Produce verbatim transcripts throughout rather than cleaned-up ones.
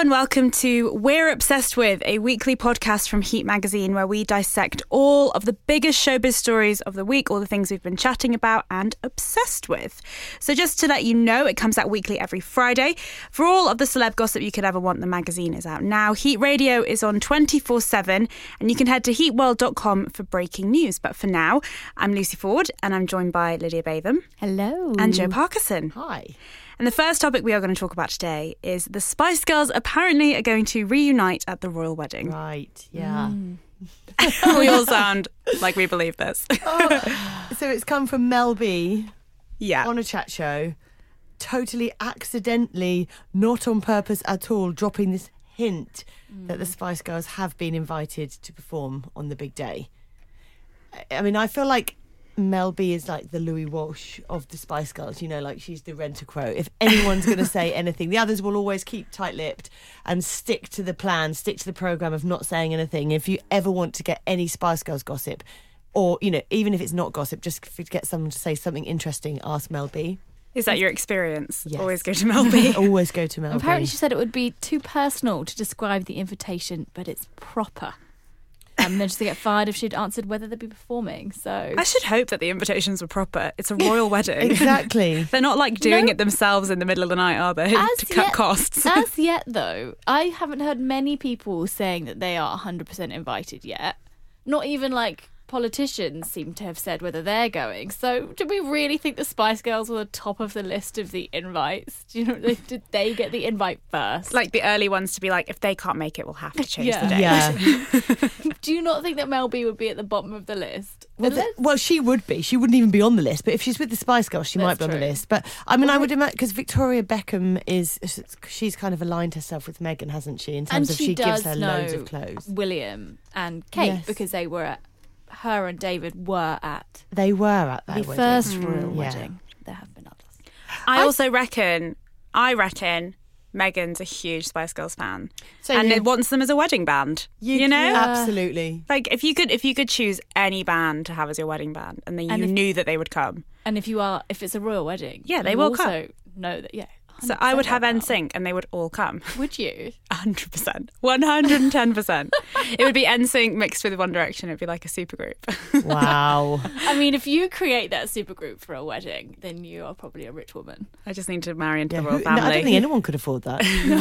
and welcome to We're Obsessed With, a weekly podcast from Heat Magazine where we dissect all of the biggest showbiz stories of the week, all the things we've been chatting about and obsessed with. So just to let you know, it comes out weekly every Friday. For all of the celeb gossip you could ever want, the magazine is out now. Heat Radio is on twenty-four seven and you can head to heat world dot com for breaking news. But for now, I'm Lucy Ford and I'm joined by Lydia Batham. Hello. And Joe Parkinson. Hi. And the first topic we are going to talk about today is the Spice Girls apparently are going to reunite at the royal wedding. Right, yeah. Mm. We all sound like we believe this. Oh, so it's come from Mel B yeah. on a chat show, totally accidentally, not on purpose at all, dropping this hint mm. that the Spice Girls have been invited to perform on the big day. I mean, I feel like Mel B is like the Louis Walsh of the Spice Girls, you know, like she's the rent-a-crow. If anyone's going to say anything, the others will always keep tight-lipped and stick to the plan, stick to the programme of not saying anything. If you ever want to get any Spice Girls gossip, or, you know, even if it's not gossip, just to get someone to say something interesting, ask Mel B. Is that your experience? Yes. Always go to Mel B. Always go to Mel B. Apparently she said it would be too personal to describe the invitation, but it's proper. And then she's going to get fired if she'd answered whether they'd be performing. So I should hope that the invitations were proper. It's a royal wedding. Exactly. They're not like doing No. it themselves in the middle of the night, are they? As to cut yet- costs. As yet, though, I haven't heard many people saying that they are one hundred percent invited yet. Not even like politicians seem to have said whether they're going. So do we really think the Spice Girls were the top of the list of the invites? Do you know, did they get the invite first? Like the early ones to be like, if they can't make it, we'll have to change Yeah. the date. Yeah. Do you not think that Mel B would be at the bottom of the list? Well, the, well, she would be. She wouldn't even be on the list. But if she's with the Spice Girls, she That's might be on true. the list. But I mean, I would imagine because Victoria Beckham is, she's kind of aligned herself with Meghan, hasn't she? In terms And of she she gives does her know loads of clothes. William and Kate, Yes. because they were at, her and David were at They were at their the wedding. first Mm, royal yeah. wedding. There have been others. I I- also reckon, I reckon Meghan's a huge Spice Girls fan. So and yeah. it wants them as a wedding band. You, You- know? yeah. Absolutely. Like if you could if you could choose any band to have as your wedding band and then you And if- knew that they would come. And if you are, if it's a royal wedding, Yeah, they you will also know that. Yeah. So I would have one hundred percent N Sync and they would all come. Would you? one hundred percent. one hundred ten percent. It would be N Sync mixed with One Direction. It would be like a supergroup. Wow. I mean, if you create that supergroup for a wedding, then you are probably a rich woman. I just need to marry into Yeah, the royal who- no, family. I don't think anyone could afford that.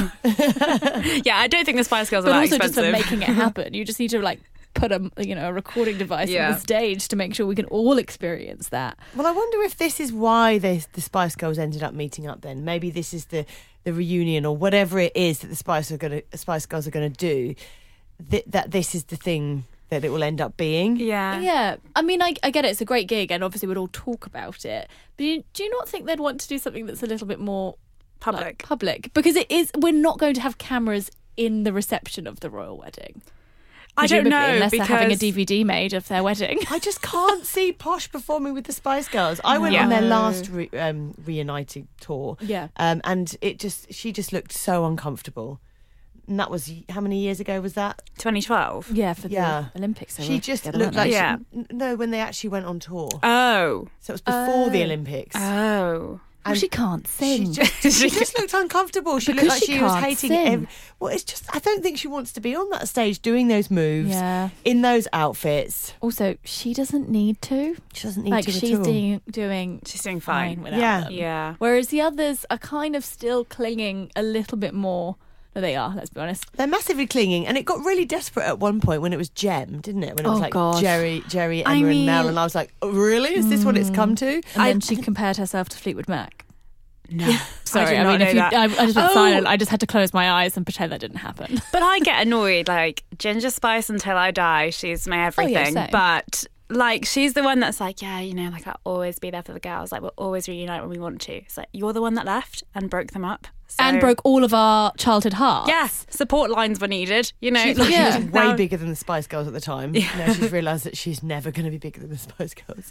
yeah, I don't think the Spice Girls are But that also expensive. just for making it happen, you just need to like put a you know a recording device Yeah. on the stage to make sure we can all experience that. Well, I wonder if this is why they, the Spice Girls ended up meeting up then. Maybe this is the, the reunion or whatever it is that the Spice are going to Spice Girls are going to do. Th- that this is the thing that it will end up being. yeah. Yeah, I mean, I, I get it. It's a great gig, and obviously we'd all talk about it. But you, do you not think they'd want to do something that's a little bit more Public. like, public? Because it is. We're not going to have cameras in the reception of the royal wedding. I don't Presumably, know unless because they're having a D V D made of their wedding. I just can't see Posh performing with the Spice Girls. I went Yeah. on their last re- um, reunited tour, Yeah. um, and it just she just looked so uncomfortable. And that was how many years ago was that? twenty twelve. Yeah, for Yeah. the Olympics. They She were just together, looked weren't like they? Yeah. she, n- no when they actually went on tour. Oh. So it was before the Oh. Olympics. Oh. Well, she can't sing. She just, she just looked uncomfortable. She Because looked like she she, was can't hating sing. every, well, it's just I don't think she wants to be on that stage doing those moves Yeah. in those outfits. Also, she doesn't need to. She doesn't need Like to she's at all. doing doing She's doing fine fine. without Yeah. them. Yeah. Whereas the others are kind of still clinging a little bit more. No, they are. Let's be honest. They're massively clinging, and it got really desperate at one point when it was Jem, didn't it? When it was Oh, like gosh. Jerry, Jerry, Emma, I and Mel, mean- and I was like, oh, "Really? Is this what it's come to?" And I- then she compared herself to Fleetwood Mac. No. Sorry, did I, not mean, know if you, that. I, I just went Oh. silent. I just had to close my eyes and pretend that didn't happen. But I get annoyed. Like, Ginger Spice until I die, she's my everything. same. But, like, she's the one that's like, yeah, you know, like, I'll always be there for the girls. Like, we'll always reunite when we want to. It's like, you're the one that left and broke them up. So, And broke all of our childhood hearts. Yes, support lines were needed, you know. She's like, Yeah. she was way Now- bigger than the Spice Girls at the time. Now she's realised that she's never going to be bigger than the Spice Girls.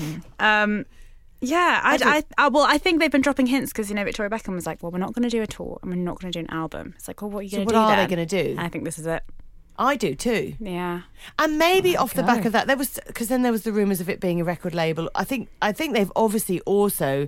Um, yeah, I, I don't- I, I, well, I think they've been dropping hints because, you know, Victoria Beckham was like, well, we're not going to do a tour and we're not going to do an album. It's like, well, what are you So going what to do are then? they going to do? And I think this is it. I do too. Yeah. And maybe off the go. back of that, there was because then there was the rumours of it being a record label. I think I think they've obviously also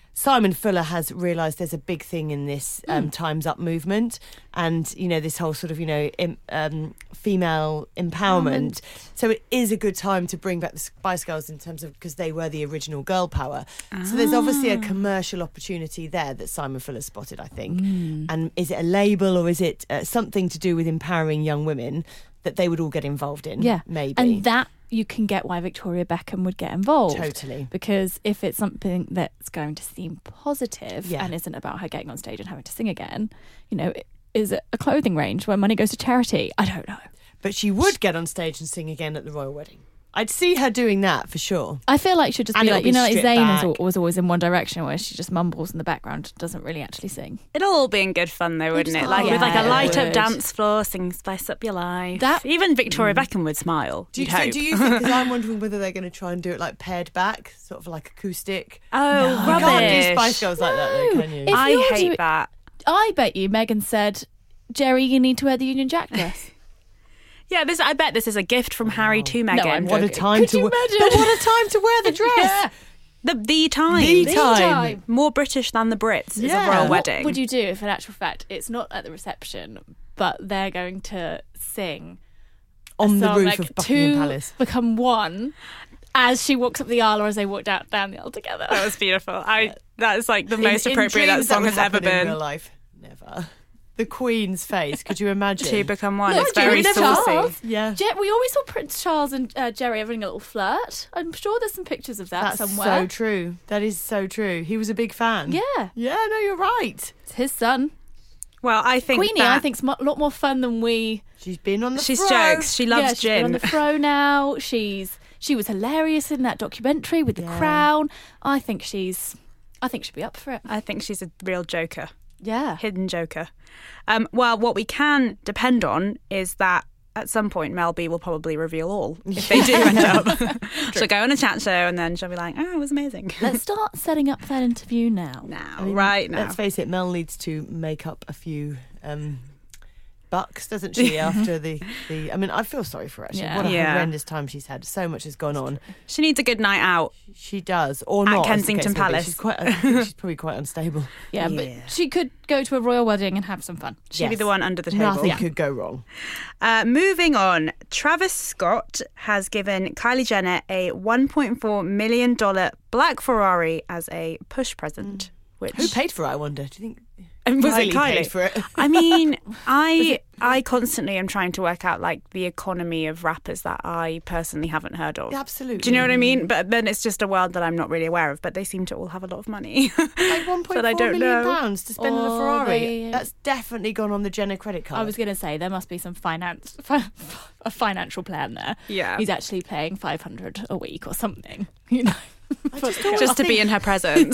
Simon Fuller has realised there's a big thing in this um, Mm. Time's Up movement, and you know this whole sort of you know im- um, female empowerment. So it is a good time to bring back the Spice Girls in terms of because they were the original girl power. So there's obviously a commercial opportunity there that Simon Fuller spotted, I think. Mm. And is it a label or is it uh, something to do with empowering young women that they would all get involved in? Yeah. maybe. And that you can get why Victoria Beckham would get involved. Totally. Because if it's something that's going to seem positive Yeah. and isn't about her getting on stage and having to sing again, you know, is it a clothing range where money goes to charity? I don't know. But she would get on stage and sing again at the royal wedding. I'd see her doing that for sure. I feel like she'd just And be it'll like, be you know, like stripped Zayn is, back. al- was always in one direction where she just mumbles in the background, doesn't really actually sing. It'll all be in good fun though, wouldn't it? just- Like oh, with like yeah, a it light up would. dance floor, sing Spice Up Your Life. That- Even Victoria Beckham would smile. Do you, you'd so hope. do you think, because I'm wondering whether they're going to try and do it like paired back, sort of like acoustic. Oh, You rubbish. can't do Spice Girls like that though, No. can you? If I you're hate doing- that. I bet you Megan said, Jerry, you need to wear the Union Jack dress. Yeah, this. I bet this is a gift from Harry to Meghan. I'm What a joking. time Could to you wear, imagine? but what a time to wear the dress. Yeah. the the time. The The time. time. More British than the Brits is Yeah. a royal What wedding. What would you do if, in actual fact, it's not at the reception, but they're going to sing On a the song, roof like, of Buckingham two Palace. become one as she walks up the aisle or as they walk down, down the aisle together? That was beautiful. I. That is like the In- most in appropriate that dreams song would has ever happen in been. real life. Never. The Queen's face. Could you imagine? To become one. No, it's very Julia saucy. Charles. Yeah. Je- we always saw Prince Charles and uh, Jerry having a little flirt. I'm sure there's some pictures of that That's somewhere. so true. That is so true. He was a big fan. Yeah, Yeah, no, you're right. it's his son. Well, I think Queenie, that I think, is a lot more fun than we. She's been on the she's throw. jokes. She loves yeah, she's been on gin. the fro now. She's she was hilarious in that documentary with the Yeah. Crown. I think she's. I think she'd be up for it. I think she's a real joker. Yeah. Hidden joker. Um, well, what we can depend on is that at some point Mel B will probably reveal all if they do end up. She'll go on a chat show and then she'll be like, "Oh, it was amazing." Let's start setting up that interview now. now, I mean, right now. Let's face it, Mel needs to make up a few um, bucks, doesn't she? After the, the, I mean, I feel sorry for her. Actually, Yeah. what a Yeah. horrendous time she's had. So much has gone on. She needs a good night out. She does, or At not. as the Kensington case may be. Palace. She's quite. I think she's probably quite unstable. Yeah, Yeah. but she could go to a royal wedding and have some fun. She'd be Yes. the one under the table. Nothing could go wrong. Uh, moving on, Travis Scott has given Kylie Jenner a one point four million dollars black Ferrari as a push present. Which Who paid for it? I wonder. Do you think? And was it Kylie Kylie? paid for it? I mean, I I constantly am trying to work out like the economy of rappers that I personally haven't heard of. Absolutely. Do you know what I mean? But then it's just a world that I'm not really aware of. But they seem to all have a lot of money. Like one point But I four don't million know. pounds to spend on a Or Ferrari. they- That's definitely gone on the Jenner credit card. I was going to say there must be some finance, fi- a financial plan there. Yeah. He's actually paying five hundred a week or something. You know, I just, always just to be think- in her presence.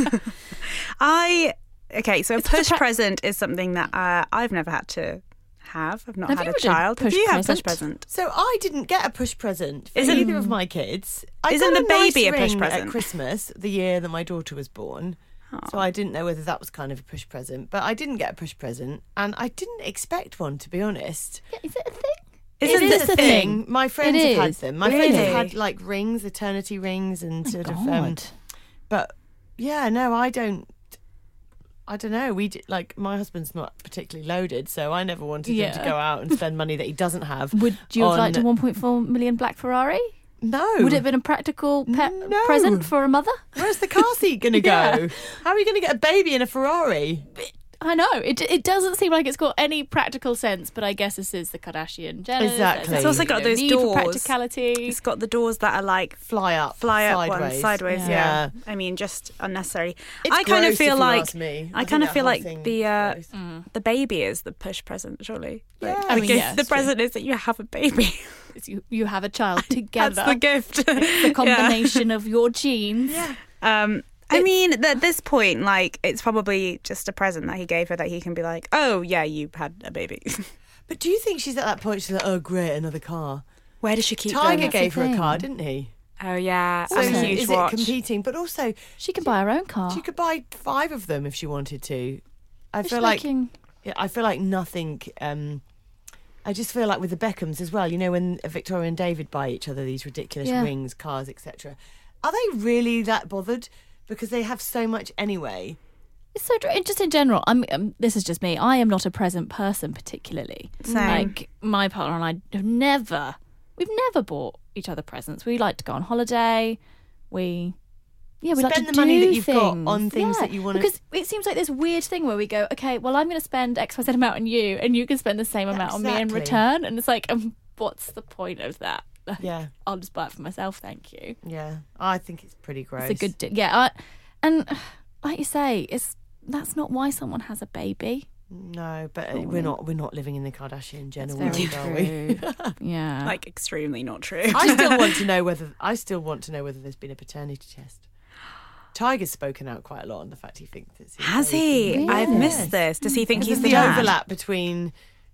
I okay. So a It's such a push pra- present is something that uh, I've never had to have. I've not Have had you a ever done child. push Have you had a present? push present? So I didn't get a push present for Isn't- either of my kids. I Isn't got the a nice baby a push ring present? at Christmas the year that my daughter was born? So I didn't know whether that was kind of a push present, but I didn't get a push present, and I didn't expect one, to be honest. yeah, is it a thing? Isn't It this is a a thing? thing? My friends It have had is. them. My friends have Really? had like rings, eternity rings, and sort of. Um, God. but yeah, no, I don't. I don't know. We d- like my husband's not particularly loaded, so I never wanted him to Yeah. go out and spend money that he doesn't have. Would you have on- liked a one point four million black Ferrari? No. Would it have been a practical pe- No. present for a mother? Where's the car seat going to go? Yeah. How are you going to get a baby in a Ferrari? I know it. It doesn't seem like it's got any practical sense, but I guess this is the Kardashian Jenner. Exactly. It's also got those need for doors. practicality. It's got the doors that are like Fly up, fly up sideways. ones sideways. Yeah. Yeah. I mean, just unnecessary. It's I kind of gross feel if you like ask me. I I kind think of that feel whole like thing the is uh, gross. the baby is the push present, surely. Like, Yeah. I mean, because yeah, the it's true. present is that you have a baby. It's you, you have a child together. That's the gift. the combination of your genes. Yeah. Um, I mean, at this point, like, it's probably just a present that he gave her that he can be like, oh, yeah, you had a baby. But do you think she's at that point? She's like, oh, great, another car. Where does she keep Tiger them? gave the her a thing. car, didn't he? Oh, yeah. So and a huge is watch. it competing? But also, She can buy her own car. she could buy five of them if she wanted to. I She's feel like making- yeah, I feel like nothing. Um, I just feel like with the Beckhams as well. You know, when Victoria and David buy each other these ridiculous Yeah. rings, cars, et cetera. Are they really that bothered? because they have so much anyway. It's so dr- just in general. I'm. Um, this is just me. I am not a present person particularly. Same. Like my partner and I have never, we've never bought each other presents. We like to go on holiday. We, yeah, we Spend like to the money do that you've got things. on things Yeah, that you wanna- Because it seems like this weird thing where we go, okay, well, I'm going to spend X Y Z amount on you, and you can spend the same amount on me in Exactly. return. And it's like, um, what's the point of that? Yeah, I'll just buy it for myself, thank you. yeah. I think it's pretty gross. It's a good, di- yeah. I, and like you say, it's that's not why someone has a baby. No, but uh, we're not. We're not living in the Kardashian Jenner That's world, very are we? true. Yeah. Like, extremely not true. I still want to know whether I still want to know whether there's been a paternity test. Tiger's spoken out quite a lot on the fact he thinks it's his Has baby. he? I've Yes. missed this. Does he think Because he's of the the dad? overlap between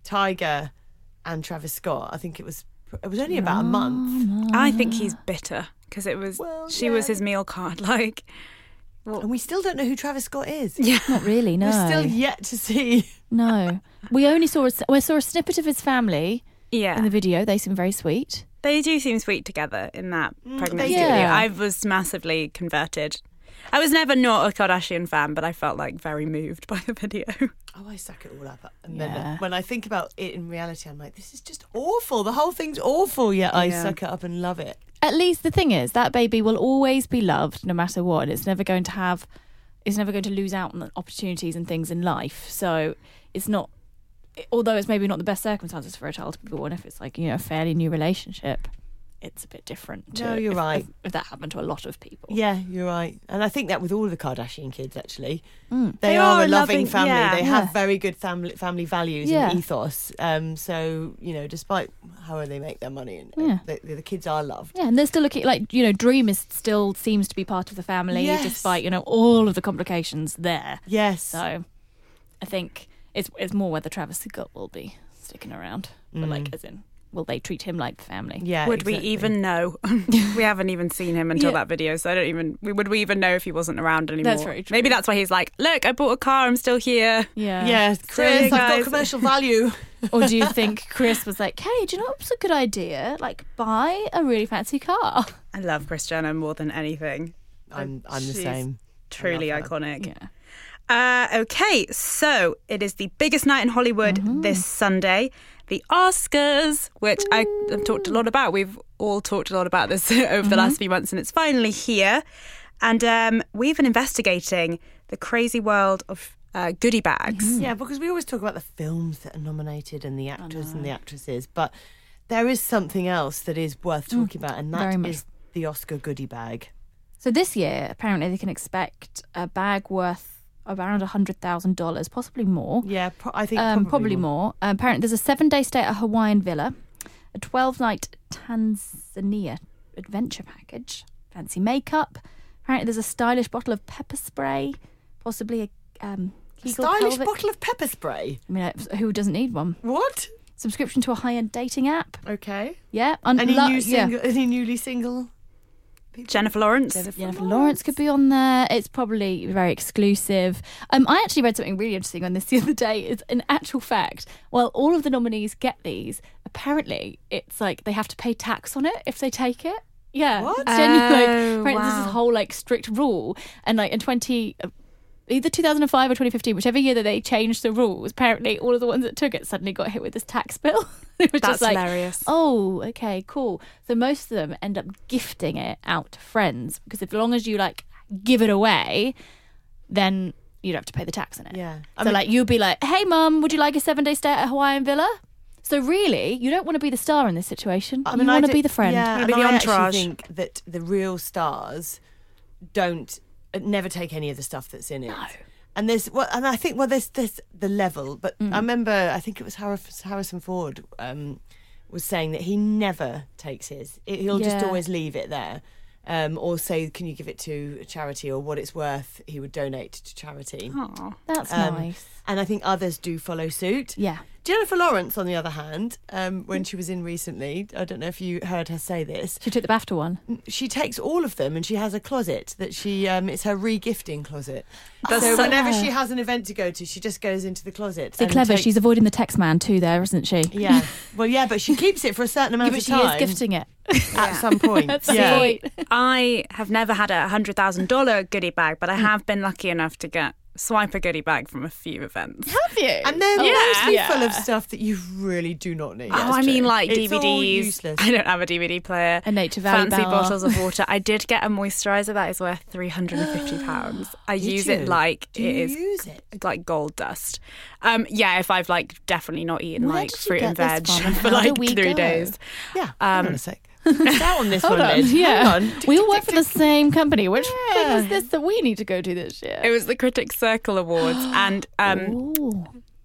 Tiger and Travis Scott. I think it was it was only about a month, I think he's bitter because it was Well, she was yeah. his meal card. Like, and we still don't know who Travis Scott is. yeah, Not really, no. We're still yet to see. No. We only saw a, we saw a snippet of his family yeah. in the video. They seem very sweet. They do seem sweet together in that pregnancy do. video. Yeah. I was massively converted. I was never not a Kardashian fan, but I felt like very moved by the video. Oh, I suck it all up. And Yeah. then when I think about it in reality, I'm like, this is just awful. The whole thing's awful, yet I Yeah. suck it up and love it. At least the thing is, that baby will always be loved no matter what. It's never going to have, it's never going to lose out on the opportunities and things in life. So it's not, although it's maybe not the best circumstances for a child to be born, if it's like, you know, a fairly new relationship, it's a bit different. To No, you're if, right. If, if that happened to a lot of people. Yeah, you're right. And I think that with all the Kardashian kids, actually, Mm. they, They are, are a loving loving- family. yeah. they Yeah. have very good family family values Yeah. and ethos. Um, so, you know, despite how they make their money, and Yeah. the, the kids are loved. Yeah, and they're still looking like, you know, Dream is still seems to be part of the family Yes. despite, you know, all of the complications there. Yes. So I think it's it's more whether Travis Scott will be sticking around. But like, as in, will they treat him like family? yeah. Would we exactly. even know? We haven't even seen him until Yeah. that video, so I don't even. Would we even know if he wasn't around anymore? That's very true. Maybe that's why he's like, "Look, I bought a car. I'm still here." Yeah. Yeah, So, Chris, I've guys- got commercial value. Or do you think Chris was like, hey, do you know what's a good idea? Like, buy a really fancy car. I love Kris Jenner more than anything. I'm I'm the She's same. Truly I love her. iconic. Yeah. Uh, okay, so it is the biggest night in Hollywood Mm-hmm. this Sunday, the Oscars, which I, I've talked a lot about. We've all talked a lot about this over Mm-hmm. the last few months, and it's finally here. And um, we've been investigating the crazy world of uh, goodie bags. Mm-hmm. Yeah, because we always talk about the films that are nominated and the actors and the actresses, but there is something else that is worth talking about, and Mm, very that much. is the Oscar goodie bag. So this year, apparently, they can expect a bag worth around one hundred thousand dollars, possibly more. Yeah, pro- I think Um, probably, probably more. Um, apparently, there's a seven-day stay at a Hawaiian villa, a twelve-night Tanzania adventure package, fancy makeup. Apparently, there's a stylish bottle of pepper spray, possibly a um, A Kegel stylish pelvic- bottle of pepper spray. I mean, uh, who doesn't need one? What? Subscription to a high-end dating app. Okay. Yeah. Un- Any lo- new yeah. single? Any newly single? people? Jennifer Lawrence. Jennifer Lawrence could be on there. It's probably very exclusive. Um, I actually read something really interesting on this the other day. It's an actual fact. While all of the nominees get these, apparently it's like they have to pay tax on it if they take it. Yeah, What? It's genuinely, like, Oh, apparently there's wow. this whole like strict rule, and like in twenty. Either two thousand five or twenty fifteen, whichever year that they changed the rules, apparently all of the ones that took it suddenly got hit with this tax bill. It was That's just like, hilarious. oh, okay, cool. So most of them end up gifting it out to friends because as long as you like give it away, then you don't have to pay the tax on it. Yeah. So like you'll be like, hey mum, would you like a seven day stay at a Hawaiian villa? So really, you don't want to be the star in this situation. I you mean, I want to do- be the friend. Yeah, Maybe and the I actually entourage. think that the real stars don't uh, never take any of the stuff that's in it. No. And there's well, and I think well, there's this the level. But Mm. I remember, I think it was Harris, Harrison Ford um, was saying that he never takes his. It- He'll just Yeah. always leave it there. Um, or say, can you give it to a charity, or what it's worth, he would donate to charity. Aw. That's Um, nice. And I think others do follow suit. Yeah. Jennifer Lawrence, on the other hand, um, when she was in recently, I don't know if you heard her say this, She took the BAFTA one. she takes all of them and she has a closet that she, um, it's her re-gifting closet. That's so so- whenever she has an event to go to, she just goes into the closet. So and clever. takes- She's avoiding the text man too there, isn't she? Yeah. Well, yeah, but she keeps it for a certain Yeah, amount but of she time. is gifting it at some point. At some yeah. point. I have never had a one hundred thousand dollars goodie bag, but I have been lucky enough to get swipe a goodie bag from a few events. Have you? And they're Yeah. mostly Yeah. full of stuff that you really do not need. Oh, I mean, like It's all D V Ds. useless. I don't have a D V D player. A Nature Valley Fancy bar. bottles of water. I did get a moisturiser that is worth three hundred fifty pounds. I Did use you? it like Do it you is use it? like gold dust. Um, yeah, if I've like definitely not eaten Where like did you fruit and get veg this from, and for how do like we three go? days. Yeah. Hang Um, on a sec. Missed out on this Hold one, on, Liz. yeah. Hang on. We all work for the same company. Which Yeah. thing is this that we need to go to this year? It was the Critics Circle Awards, and um, Ooh.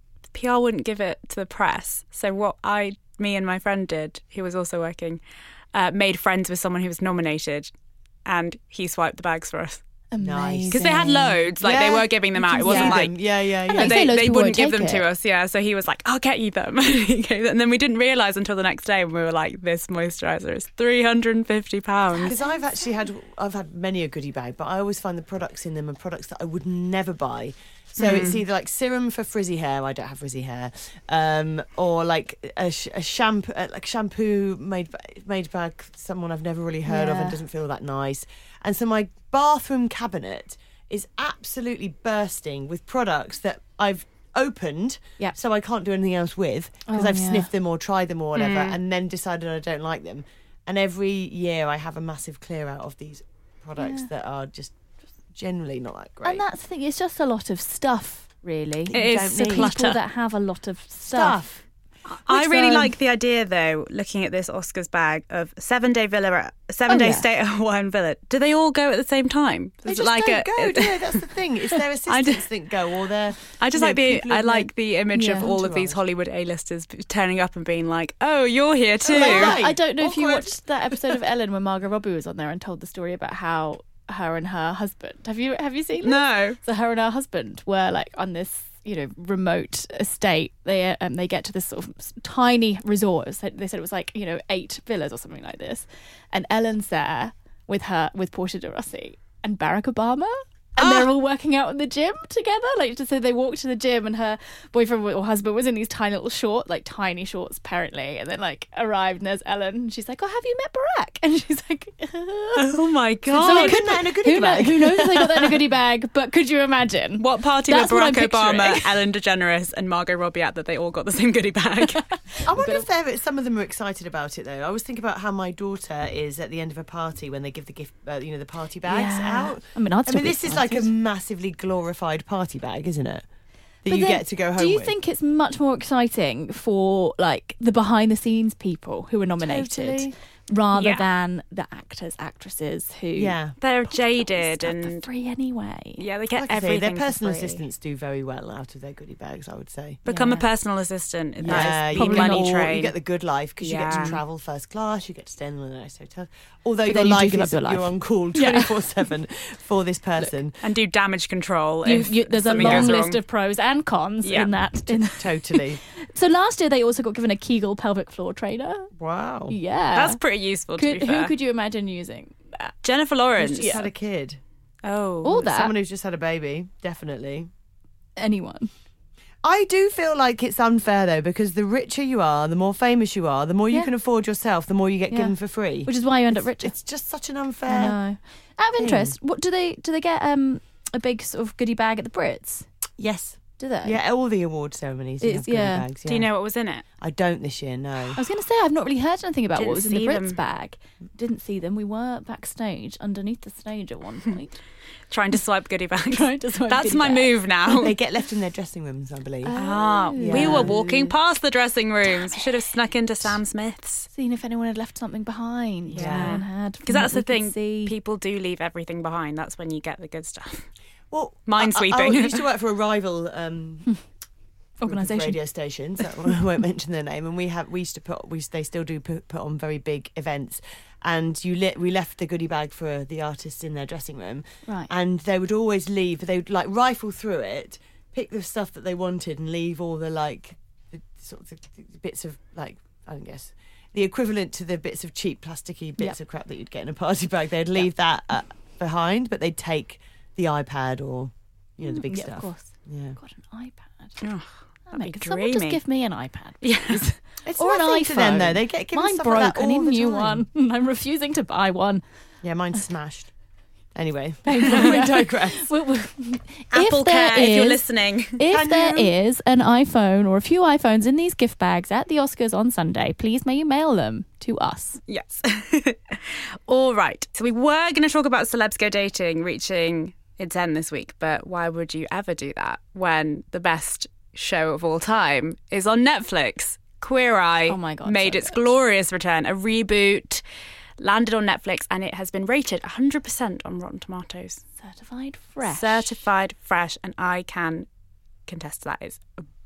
P R wouldn't give it to the press. So what I, me and my friend did, who was also working, uh, made friends with someone who was nominated, and he swiped the bags for us Amazing. because they had loads. Like they Yeah. were giving them You out. can It wasn't see like them. Yeah, yeah, And yeah. like, say they, loads of they people wouldn't won't give them take to it. us. Yeah, so he was like, "I'll get you them," He gave them. And then we didn't realise until the next day when we were like, "This moisturiser is three hundred and fifty pounds." Because I've actually had I've had many a goodie bag, but I always find the products in them are products that I would never buy. So Hmm. it's either like serum for frizzy hair. I don't have frizzy hair, um, or like a, sh- a shampoo, uh, like shampoo made made by someone I've never really heard of Yeah. and doesn't feel that nice. And so my bathroom cabinet is absolutely bursting with products that I've opened, Yep. so I can't do anything else with because Oh, I've yeah. sniffed them or tried them or whatever, Mm. and then decided I don't like them. And every year I have a massive clear out of these products Yeah. that are just generally not that great. And that's the thing. It's just a lot of stuff, really. It is don't For need clutter. people that have a lot of stuff. stuff. I Which, really um, like the idea, though, looking at this Oscars bag of seven day villa, seven Oh, day yeah. stay at Hawaiian Villa. Do they all go at the same time? They Is just it like don't a- go, do they? That's the thing. It's their assistants that go, or their. I just you like know, the people I who've like made- the image of Yeah. all of these Entourage. Hollywood A-listers turning up and being like, "Oh, you're here too." like that. I don't know if you Awkward. watched that episode of Ellen when Margot Robbie was on there and told the story about how her and her husband. Have you have you seen this? No. So her and her husband were like on this, you know, remote estate. They um, they get to this sort of tiny resort. So they said it was like, you know, eight villas or something like this. And Ellen's there with her with Portia de Rossi and Barack Obama. And they're all working out in the gym together. Like, just so they walked to the gym, and her boyfriend or husband was in these tiny little shorts, like tiny shorts, apparently. And then, like, arrived, and there's Ellen. And she's like, "Oh, have you met Barack?" And she's like, Oh my So god! they put that in a goodie who, know, bag. who knows if they got that in a goodie bag? But could you imagine? What party That's were what I'm Barack Obama, picturing. Ellen DeGeneres, and Margot Robbie at that they all got the same goodie bag? I wonder if they're, some of them are excited about it though. I always think about how my daughter is at the end of a party when they give the gift, uh, you know, the party bags Yeah. out. I mean, I'd I still mean, be this is like a excited. massively glorified party bag, isn't it? That But you then, get to go home do you with. think it's much more exciting for like the behind the scenes people who are nominated Totally. rather Yeah. than the actors, actresses who Yeah. They're probably get all this jaded stuff for and free anyway? yeah, they get Like I say, everything. their for personal free. assistants do very well out of their goodie bags, I would say. Become a Yeah. personal assistant. Yeah, That is you the get, money all- train. you get the good life because you get Yeah. to travel first class, you get to stay in a nice hotel. Although But your then you do life give up is your life. you're on call Yeah. twenty-four seven for this person. and do damage control. You, if you, there's a something long goes list wrong. of pros and cons Yeah. in that. In, Totally. so last year they also got given a Kegel pelvic floor trainer. Wow. Yeah, That's pretty useful. To Could, be who fair. could you imagine using that? Jennifer Who's Lawrence. just had a kid. Oh, All that. Someone who's just had a baby, definitely. Anyone? I do feel like it's unfair though, because the richer you are, the more famous you are, the more you Yeah. can afford yourself, the more you get Yeah. given for free. Which is why you end up It's- richer. It's just such an I unfair. know. Out of thing. interest, what do they do? They get um a big sort of goodie bag at the Brits? Yes. Do they? Yeah, all the award ceremonies. you It's- have goodie yeah. bags, do you know what was in it? I don't this year, no. I was going to say I've not really heard anything about Didn't what was in the see Brits them. bag. Didn't see them. We were backstage, underneath the stage at one point. Trying to swipe goodie bags. Trying to swipe That's goodie my bags. move now. They get left in their dressing rooms, I believe. Ah, we Yeah. were walking past the dressing rooms. We should have snuck into Sam Smith's. Seeing if anyone had left something behind. Yeah. No one had. Because from that's what the we could thing. see. People do leave everything behind. That's when you get the good stuff. Well, Minesweeping. I, I, I used to work for a rival um, group of Organisation. radio stations. So I won't mention their name. And we have we used to put we they still do put, put on very big events. And you lit, we left the goodie bag for the artists in their dressing room, Right. and they would always leave. They would like rifle through it, pick the stuff that they wanted, and leave all the like the, sort of the, the bits of like I don't guess the equivalent to the bits of cheap plasticky bits Yep. of crap that you'd get in a party bag. They'd leave that uh, behind, but they'd take the iPad or you know the big yeah, stuff. of course. Yeah. Got an iPad. Oh, That that'd be makes- Someone just dreamy. give me an iPad. Yes. It's or an nothing iPhone. to them, though. They get given Mine stuff broke. like that I need all a the new time. one. I'm refusing to buy one. Yeah, mine's smashed. Anyway, we digress. Well, well, Apple if there Care, if you're is- listening. If Can there you? is an iPhone or a few iPhones in these gift bags at the Oscars on Sunday, please may you mail them to us. Yes. All right. So we were going to talk about Celebs Go Dating reaching its end this week, but why would you ever do that when the best show of all time is on Netflix? Queer Eye Oh my God, made so its good. glorious return, a reboot, landed on Netflix, and it has been rated one hundred percent on Rotten Tomatoes. Certified fresh. Certified fresh, and I can contest to that. It's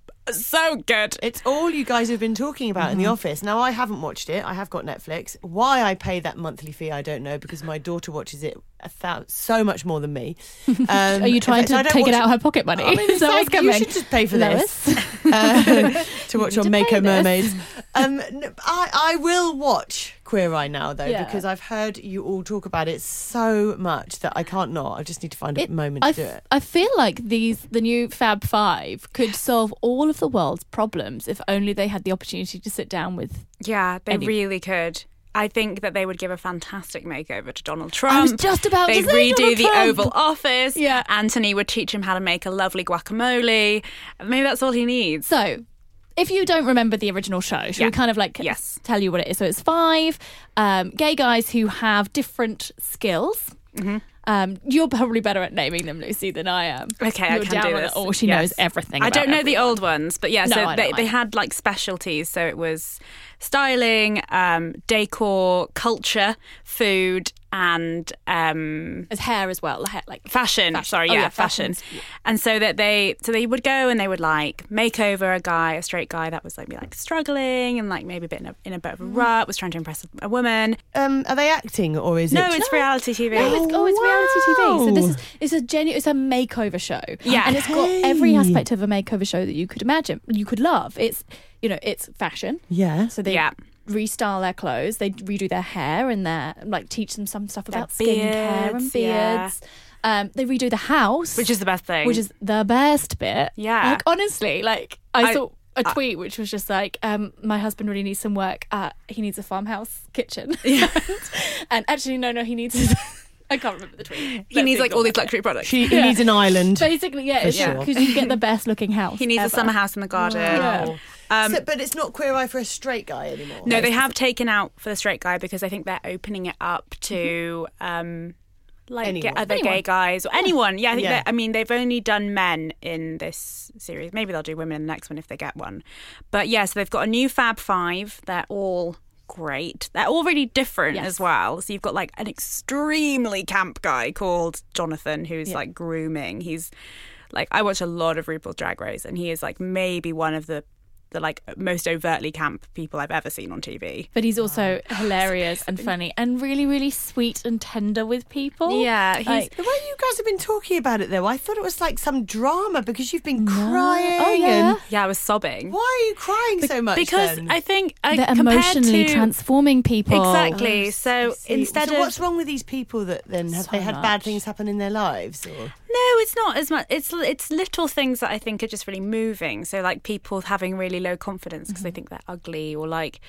so good. It's all you guys have been talking about Mm-hmm. in the office. Now, I haven't watched it. I have got Netflix. Why I pay that monthly fee, I don't know, because my daughter watches it a thou- so much more than me. Um, Are you trying in fact, I to don't take it watch out of her pocket money? I mean, Is that what's thank you. coming? You should just pay for this. Lois? uh, to watch You on need to pay Mako this. Mermaids. Um, n- I, I will watch Queer Eye now, though, Yeah. because I've heard you all talk about it so much that I can't not. I just need to find a It- moment I, to do f- it. I feel like these the new Fab Five could solve all of the world's problems if only they had the opportunity to sit down with. Yeah, they Any- really could. I think that they would give a fantastic makeover to Donald Trump. I was just about to They'd say redo Donald the Trump. Oval Office. Yeah. Anthony would teach him how to make a lovely guacamole. Maybe that's all he needs. So, if you don't remember the original show, should Yeah. we kind of like Yes. tell you what it is? So it's five um, gay guys who have different skills. Mm-hmm. Um, you're probably better at naming them, Lucy, than I am. Okay, I You're can down do on this. it all. She Yes. knows everything. I about don't know the everyone. old ones, but yeah, No, so I they, don't they like had like specialties. So it was styling, um, decor, culture, food, and um, There's hair as well. Hair, like fashion. Fashion. Sorry, Oh, yeah, yeah, fashion. fashions. And so that they, so they would go and they would like make over a guy, a straight guy that was like, be like struggling and like maybe a bit in a, in a bit of a rut, was trying to impress a, a woman. Um, are they acting or is No, it? it's reality T V. No, it's, oh, it's wow. reality T V. So this is it's a genu- it's a makeover show. Yeah. and it's got every Hey. aspect of a makeover show that you could imagine, you could love. It's you know, it's fashion. Yeah. So they Yeah. restyle their clothes, they redo their hair and their like teach them some stuff Their about skincare and beards, yeah. beards. Um, they redo the house, Which is the best thing. which is the best bit. Yeah. Like honestly, like I, I- saw a I- tweet which was just like, um, my husband really needs some work. Uh, he needs a farmhouse kitchen. Yeah. and actually, no, no, he needs. I can't remember the tweet. he Let's needs like all ignore these that luxury products. She he Yeah. needs an island. Basically, yeah, For it's sure. because you get the best looking house. He needs a ever. summer house in the garden. Yeah. Um, So- but it's not Queer Eye for a straight guy anymore. No, they have taken out for the straight guy because I think they're opening it up to um, like Anyone. other Anyone. gay guys or anyone. Yeah, I think. Yeah. that- I mean, they've only done men in this series. Maybe they'll do women in the next one if they get one. But yeah, so they've got a new Fab Five. They're all great. They're all really different Yes. as well. So you've got like an extremely camp guy called Jonathan who's Yeah. like grooming. He's like I watch a lot of RuPaul's Drag Race, and he is like maybe one of the the like most overtly camp people I've ever seen on T V. But he's also hilarious and funny and really, really sweet and tender with people. Yeah, he's Like- The way you guys have been talking about it, though, I thought it was like some drama because you've been crying. Oh, yeah. And yeah, I was sobbing. why are you crying so much? Because then? I think uh, They're compared emotionally to, transforming people. Exactly. Oh, So see. instead so of what's wrong with these people that then have So they had bad much. things happen in their lives? Or? no, it's not as much. It's it's little things that I think are just really moving. So like people having really low confidence because they think they're ugly, or like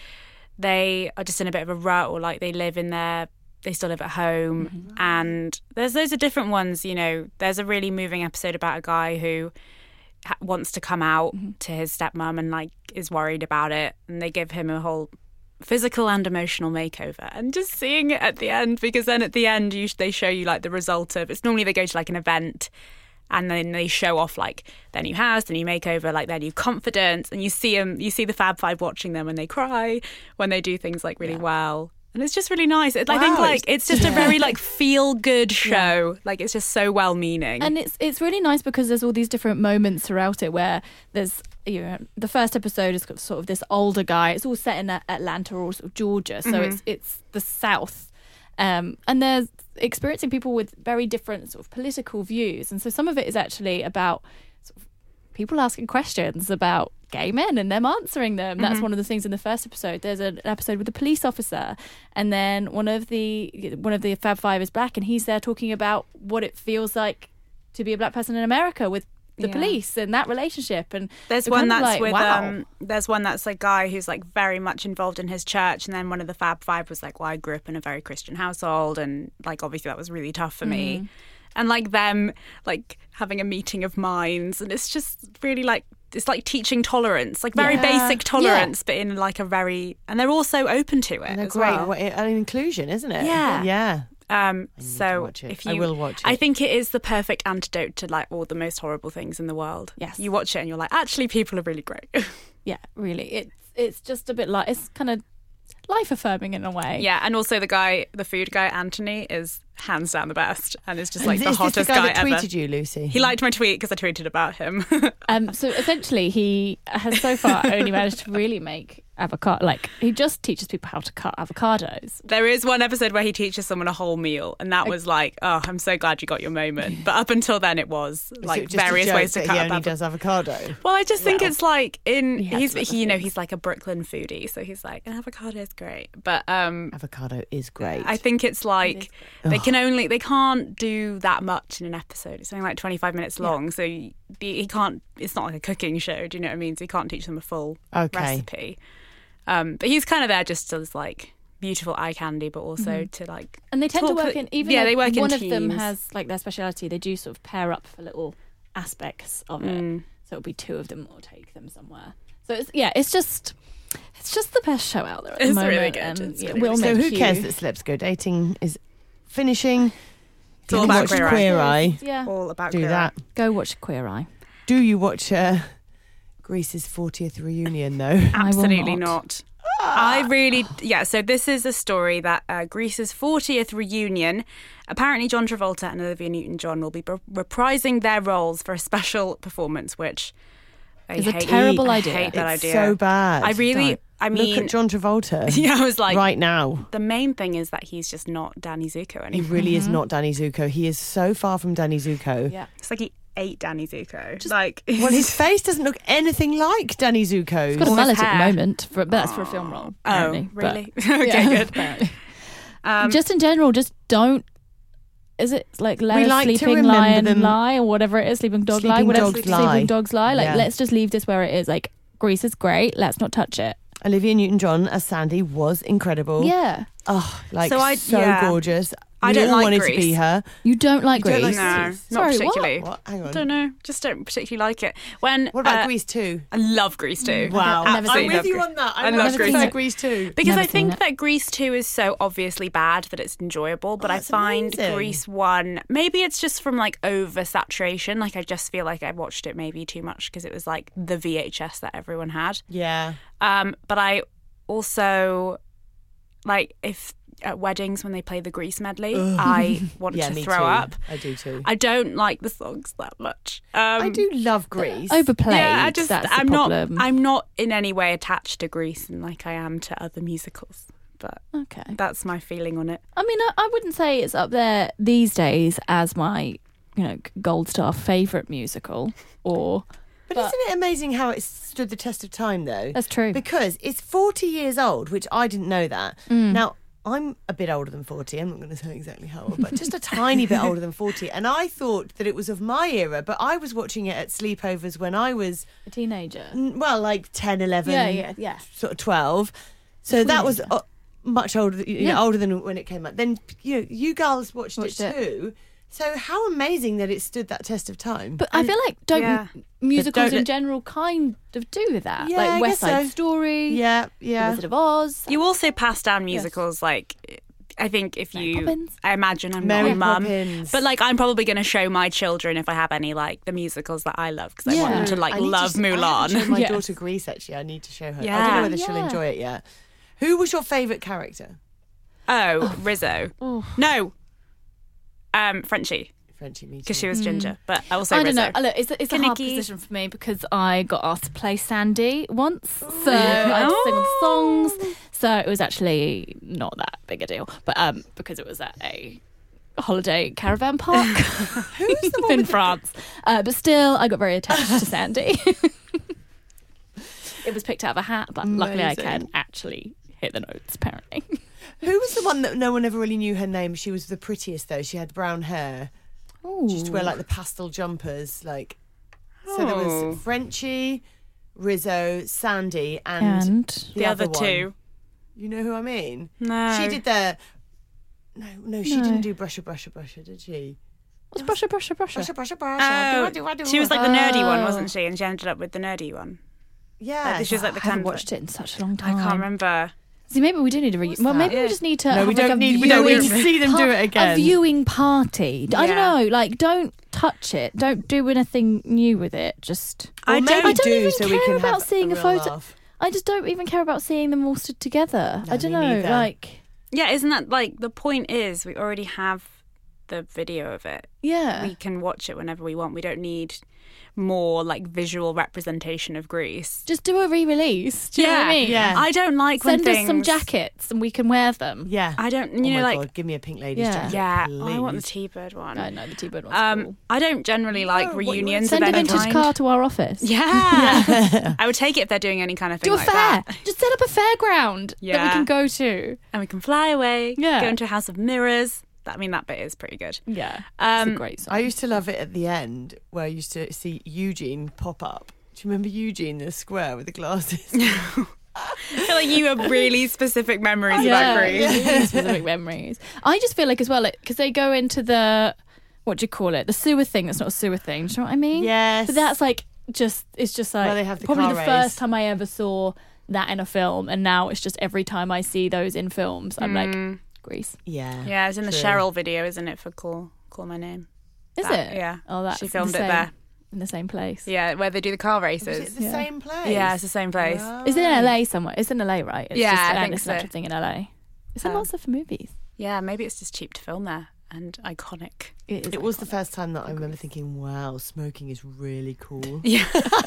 they are just in a bit of a rut, or like they live in their they still live at home. And there's loads of different ones. You know, there's a really moving episode about a guy who ha- wants to come out to his stepmom and like is worried about it, and they give him a whole physical and emotional makeover. And just seeing it at the end, because then at the end you they show you like the result of it's normally they go to like an event and then they show off like their new house, their new makeover, like their new confidence, and you see them you see the Fab Five watching them when they cry, when they do things like really well. And it's just really nice. It, I think Wow, like it's- it's just a very like feel good show. Like it's just so well meaning. And it's it's really nice because there's all these different moments throughout it where there's you know the first episode is sort of this older guy. It's all set in Atlanta or sort of Georgia, so it's it's the South, um, and there's experiencing people with very different sort of political views, and so some of it is actually about sort of people asking questions about gay men and them answering them. That's one of the things in the first episode. There's an episode with a police officer, and then one of the one of the Fab Five is black, and he's there talking about what it feels like to be a black person in America with the Yeah. police and that relationship. And There's you're one kind of that's like, with wow. um there's one that's a guy who's like very much involved in his church, and then one of the Fab Five was like, well, I grew up in a very Christian household, and like obviously that was really tough for me. And like them like having a meeting of minds, and it's just really like it's like teaching tolerance, like very Yeah. basic tolerance, but in like a very and they're also open to it And a as great well. wa- an inclusion, isn't it? Yeah. Yeah. Um, to so watch it. if I you, will watch I it. think it is the perfect antidote to like all the most horrible things in the world. Yes. You watch it and you're like, actually, people are really great. Yeah, really. It's it's just a bit like it's kind of life affirming in a way. Yeah, and also the guy, the food guy, Anthony, is hands down the best, and is just like is, the is hottest this the guy, guy that ever. tweeted you, Lucy? He liked my tweet because I tweeted about him. Um. So essentially, he has so far only managed to really make avocado. Like he just teaches people how to cut avocados. There is one episode where he teaches someone a whole meal, and that was like, oh, I'm so glad you got your moment. But up until then, it was Is like it just a various joke ways to that cut he up only avocado. does avocado. Well, I just think Well, it's like in he has he's some other he, you know things. he's like a Brooklyn foodie, so he's like an avocado is great, but um. Avocado is great. I think it's like they can only they can't do that much in an episode. It's only like twenty-five minutes long, so you, he can't. It's not like a cooking show. Do you know what I mean? So he can't teach them a full Okay. recipe. Um, but he's kind of there just as like beautiful eye candy, but also to like. And they tend to talk work to- in even yeah, though they work in one of them teams. has like their speciality. They do sort of pair up for little aspects of it. Mm. So it'll be two of them or take them somewhere. So it's yeah, it's just it's just the best show out there at the It's moment. really good. And It's it really will good. so make who you- cares that Celebs Go Dating is finishing? It's all You can about watch Queer Eye. Queer Eye. Yeah, All about Do Queer that. go watch Queer Eye. Do you watch uh, Greece's fortieth reunion though? Eye. I will Absolutely not. not. I really, yeah. So this is a story that uh, Greece's fortieth reunion. Apparently, John Travolta and Olivia Newton-John will be re- reprising their roles for a special performance, which I It's a hate. terrible I idea. hate that It's idea. so bad. I really, Don't. I mean, Look at John Travolta yeah, I was like, right now. the main thing is that he's just not Danny Zuko He anymore. really is not Danny Zuko. He is so far from Danny Zuko. Yeah. It's like he ate Danny Zuko. like, Well, his face doesn't look anything like Danny Zuko's. He's got a All his mullet at the hair. moment, for, but that's for a film role. oh, apparently. But- really? okay, yeah, good. apparently. Um, Just in general, just don't. Is it like let We a like to sleeping remember lion them- lie or whatever it is, sleeping dog lie, Sleeping whatever dogs sleeping lie. dogs lie? Like, Yeah. let's just leave this where it is. Like, Greece is great. Let's not touch it. Olivia Newton-John as Sandy was incredible. Yeah, Oh, like So so, I- yeah. gorgeous. I We don't all like wanted Greece. to be her. you don't like You don't Greece. like no, Greece? not Sorry, what? particularly. What? Hang on. Don't know. Just don't particularly like it. When What about uh, Greece too? I love Greece too. Wow, I've never Absolutely seen I'm love with you Greece. on that. I I love love Greece Greece. too. Greece too. Because Never I think seen it. that Grease two is so obviously bad that it's enjoyable, but Oh, I it's find amazing. Grease one, maybe it's just from like oversaturation. Like I just feel like I watched it maybe too much because it was like the V H S that everyone had. Yeah. Um, but I also like if at weddings when they play the Grease medley, I want Yeah, to me throw too. up. I do too. I don't like the songs that much. Um, I do love Greece. Overplayed. Yeah, I just that's I'm the not problem. I'm not in any way attached to Grease and like I am to other musicals. But okay. that's my feeling on it. I mean, I, I wouldn't say it's up there these days as my, you know, gold star favorite musical. Or But, But- isn't it amazing how it stood the test of time though? that's true. Because it's forty years old, which I didn't know that. Mm. Now, I'm a bit older than forty. I'm not going to say exactly how old, but just a tiny bit older than forty. And I thought that it was of my era, but I was watching it at sleepovers when I was, A teenager. mm, well, like ten, eleven, Yeah, yeah, yeah. sort of twelve. So that was uh, much older, you know, Yeah. older than when it came out. Then, you know, you girls watched, Watched it it. too. So how amazing that it stood that test of time. But I feel like don't yeah. musicals don't- in general kind of do that? Yeah, like I West guess Side so. Story, yeah, The yeah. Wizard of Oz. You also pass down musicals like I think if Mary you Poppins. I imagine I'm Mary not a mum. Poppins. But like I'm probably going to show my children if I have any like the musicals that I love because I want Yeah. them to like I need love to, I haven't shown Mulan. my Yes. daughter Grease, actually. I need to show her. I Yeah. don't know whether she'll Yeah. enjoy it yet. Who was your favourite character? Oh, Rizzo. Oh. No. Um Frenchie Frenchie, me because too. she was ginger, but also I don't Rizzo. know. Look, it's, it's a hard Kinnicky. position for me because I got asked to play Sandy once, so I had to sing all the songs. So it was actually not that big a deal, but um, because it was at a holiday caravan park Who's the one in with France. Uh, but still, I got very attached to Sandy. It was picked out of a hat, but luckily I can Amazing. actually hit the notes. Apparently, Who was the one that no one ever really knew her name? She was the prettiest though. She had brown hair. She used to wear like the pastel jumpers. Like So there Oh. was Frenchie, Rizzo, Sandy, and, And the, The other one. two. You know who I mean? No. She did the. No, no, she No. didn't do Brusher, Brusher, Brusher, did she? what's brusher, brusher, brusher? Brusher, Brusher, Brusher. Oh, do I, do I, do she was I? like the nerdy one, Oh. wasn't she? And she ended up with the nerdy one. Yeah. Like, she was like the I haven't kind of- watched it in such a long I time. can't remember. See, maybe we do need to re- What's well, that? maybe Yeah. we just need to No, have we like don't a need- we don't viewing, need to see them do it again. A viewing party. I don't Yeah. know. Like, don't touch it. Don't do anything new with it. Just. I Or don't- maybe I don't do even so care we can about have seeing a real photo. laugh. I just don't even care about seeing them all stood together. No, I don't me know. neither. Like, Yeah, isn't that like the point is we already have the video of it. yeah. We can watch it whenever we want. We don't need more like visual representation of Greece. Just do a re-release. Do you know what I mean? Yeah. I don't like Send when us some things- jackets and we can wear them. Yeah. I don't, you oh know, my like God, give me a pink ladies Yeah. jacket. yeah, please. I want the T-bird one. I know the T-bird one's Um, cool. I don't generally like No, what you reunions Send of a any vintage kind. car to our office. Yeah. I would take it if they're doing any kind of thing Do a like fair. that. Just set up a fairground that we Yeah. can go to. And we can fly away. Yeah. Go into a house of mirrors. That, I mean, that bit is pretty good. Yeah. It's Um, a great song. I used to love it at the end where I used to see Eugene pop up. Do you remember Eugene, the square with the glasses? I feel like you have really specific memories yeah, about Greece. yeah, specific memories. I just feel like as well, because they go into the, what do you call it? The sewer thing that's not a sewer thing. Do you know what I mean? Yes. But that's like, just, it's just like, Where they have the probably car the race. first time I ever saw that in a film. And now it's just every time I see those in films, I'm like, Greece. Yeah. Yeah, it's in the True. Cheryl video, isn't it, for Call Call My Name? Is That- it? yeah. Oh, that's She filmed the it same, there. in the same place. Yeah, where they do the car Was races. it the Yeah. same place? Yeah, it's the same place. Is it in L A somewhere? It's in L A, right? It's Yeah, just, I and think it's so. such a thing in L A. Is there Um, lots of movies? Yeah, maybe it's just cheap to film there and iconic. It, is It was the iconic. first time that I remember thinking, wow, smoking is really cool. Yeah.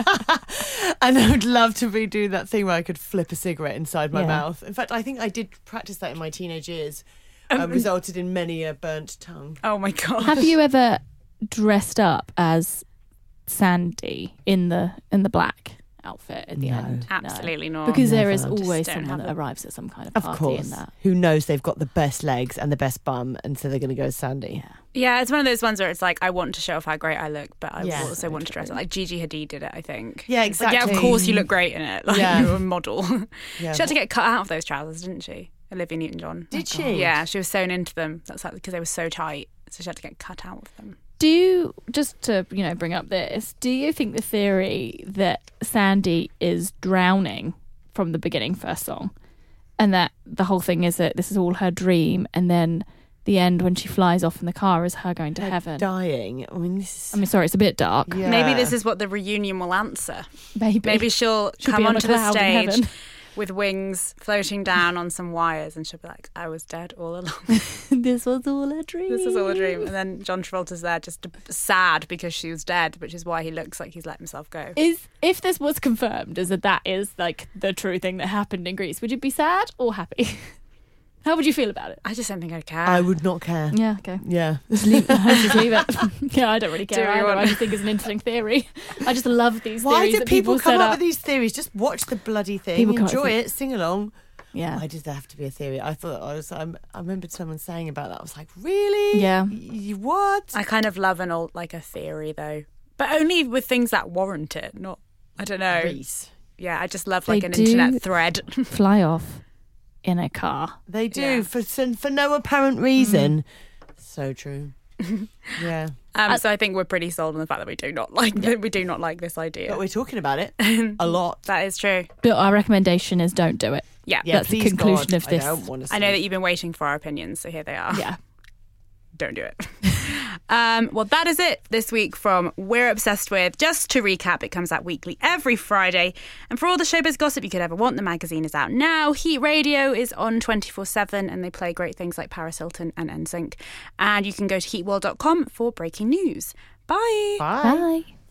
And I would love to redo that thing where I could flip a cigarette inside my Yeah. mouth. In fact, I think I did practice that in my teenage years. Uh, resulted in many a burnt tongue. Oh my god. Have you ever dressed up as Sandy in the in the black outfit at the No. end? No. Absolutely not. Because there is Never. always Just don't someone have that a- arrives at some kind of Of party course. in that. Who knows they've got the best legs and the best bum, and so they're going to go as Sandy. Yeah. Yeah, it's one of those ones where it's like I want to show off how great I look, but I Yeah. also want to dress it. Like Gigi Hadid did it, I think. Yeah, It's like, yeah, exactly. of course you look great in it. Like Yeah. you're a model. Yeah. She had to get cut out of those trousers, didn't she? Olivia Newton-John. Did she? Yeah, she was sewn into them. That's like because they were so tight, so she had to get cut out of them. Do you, just to, you know, bring up this, do you think the theory that Sandy is drowning from the beginning first song and that the whole thing is that this is all her dream and then the end when she flies off in the car is her going to They're heaven? dying. I mean, this is. I mean, sorry, it's a bit dark. yeah. Maybe this is what the reunion will answer. Maybe. Maybe she'll, She'll come be on a onto the cloud in stage heaven. with wings floating down on some wires, and she'll be like, "I was dead all along. This was all a dream. This was all a dream." And then John Travolta's there just sad because she was dead, which is why he looks like he's let himself go. Is if this was confirmed as that that is like the true thing that happened in Greece, would you be sad or happy? How would you feel about it? I just don't think I'd care. I would not care. Yeah, okay. Yeah. Just leave, just leave it. Yeah, I don't really Do care what you either. want. I just think it's an interesting theory. I just love these Why theories do that people, people come set up up. with these theories? Just watch the bloody thing, People come up enjoy with- it, sing along. Yeah. Why does there have to be a theory? I thought I was. I'm, I remembered someone saying about that. I was like, really? Yeah. Y- what? I kind of love an old like a theory though, but only with things that warrant it. Not, I don't know. Greece. Yeah, I just love like They an do- internet thread. Fly off in a car. They do Yeah. for for no apparent reason. So true. Yeah, Um, so I think we're pretty sold on the fact that we do not like we do not like this idea. but we're talking about it a lot. That is true. But our recommendation is don't do it. Yeah. Yeah, That's the please, conclusion God, of this. I don't want to. I know that you've been waiting for our opinions, so here they are. Yeah. Don't do it. um, well, that is it this week from We're Obsessed With. Just to recap, it comes out weekly every Friday. And for all the showbiz gossip you could ever want, the magazine is out now. Heat Radio is on twenty-four seven and they play great things like Paris Hilton and N Sync. And you can go to heat world dot com for breaking news. Bye. Bye. Bye.